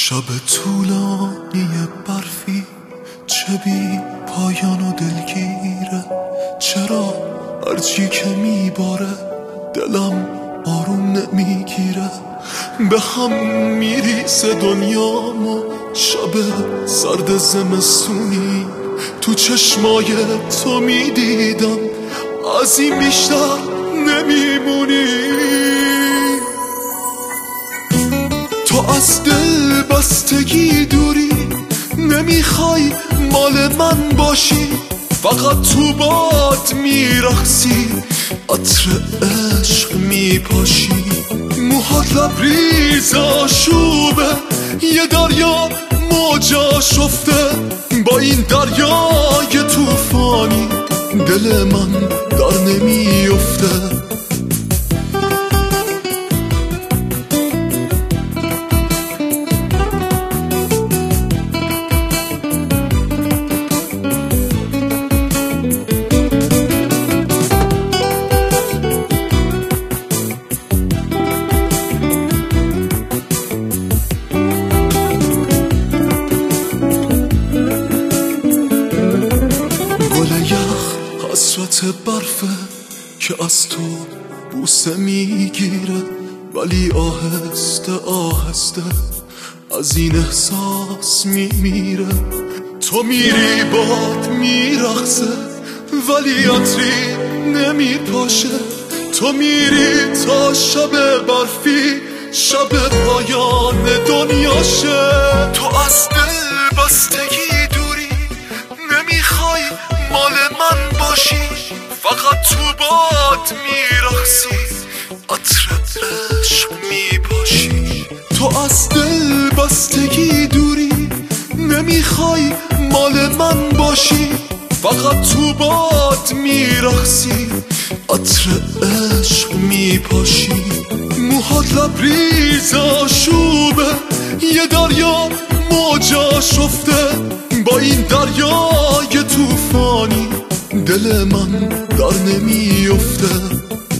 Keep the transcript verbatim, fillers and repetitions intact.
شب طولانی برفی چه بی پایان و دلگیره، چرا هرچی که میباره دلم آروم نمیگیره. به هم میریسه دنیام و شب سرد زمستونی تو چشمای تو میدیدم از این بیشتر نمیمونی. تو از دل بستگی دوری، نمیخوای مال من باشی، فقط تو باد میرقصی، عطر عشق میپاشی. موهات لبریز آشوبه، یه دریا موجا شفته، با این دریای توفانی دل من در نمیفته. حسرت برفه که از تو بوسه میگیره، ولی آهسته آهسته از این احساس میمیره. تو میری باد میرقصه ولی عطری نمیپاشه، تو میری تا شب برفی شب پایان دنیاشه. تو از دل بستگی دوری، نمیخوای مال من باشی، فقط تو باد میرقصی، عطر عشق میپاشی. تو از دل بستگی دوری، نمیخوای مال من باشی، فقط تو باد میرقصی، عطر عشق میپاشی. موهات لبریز آشوبه، یه دریا موجا شفته، با این دریای توفانی دل من در نمیفته.